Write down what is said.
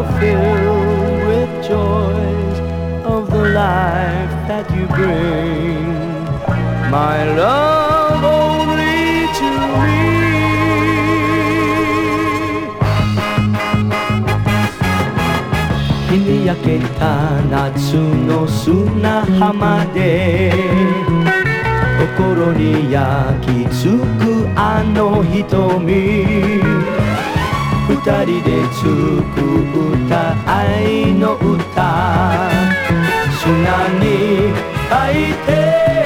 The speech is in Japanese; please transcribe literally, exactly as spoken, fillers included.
filled with joys of the life that you bring, my love only to me. 日に焼けた夏の砂浜で心に焼き付くあの瞳、二人で作った愛の歌、砂に書いて